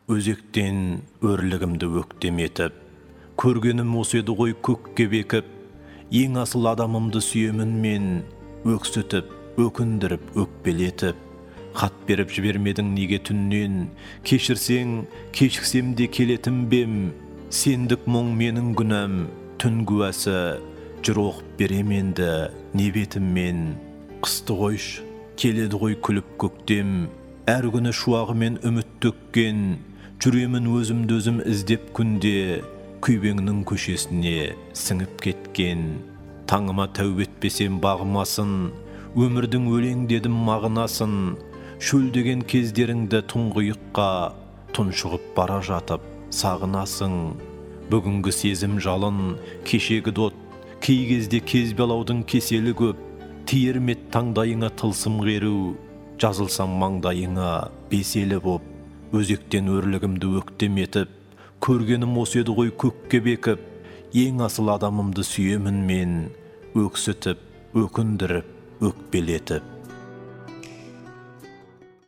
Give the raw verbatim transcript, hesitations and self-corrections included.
Өзектен өрлігімді өктем етіп, көргенім осы еді ғой көкке бекіп, ең асыл адамымды сүйемін мен, өксітіп, өкіндіріп, өкпелетіп. Хат беріп жібермедің неге түннен, кешірсең, кешіксем де келетім бем, сендік мұң менің күнәм, түн куәсі, жүр оқып берем енді, не бетіммен. Қысты қойш, келеді ғой күліп көктем, әр күні шуағымен үміт төккен, жүремін өзімді өзім іздеп күнде, күйбеңнің көшесіне сіңіп кеткен. Таңыма тәубе етпесем бағымасын, өмірдің өлең дедім мағынасын, шөлдеген кездеріңді тұңғиыққа тұншығып бара жатып сағынасың. Бүгінгі сезім жалын, кешегі дот, кей кезде кезбелаудың кеселі көп, тиермет таңдайыңа тылсым қеру, жазылсам маңдайыңа беселі боп. Өзектен өрлігімді өктем етіп, көргенім осы еді ғой көкке бекіп, ең асыл адамымды сүйемін мен, өксітіп, өкіндіріп, өкпелетіп.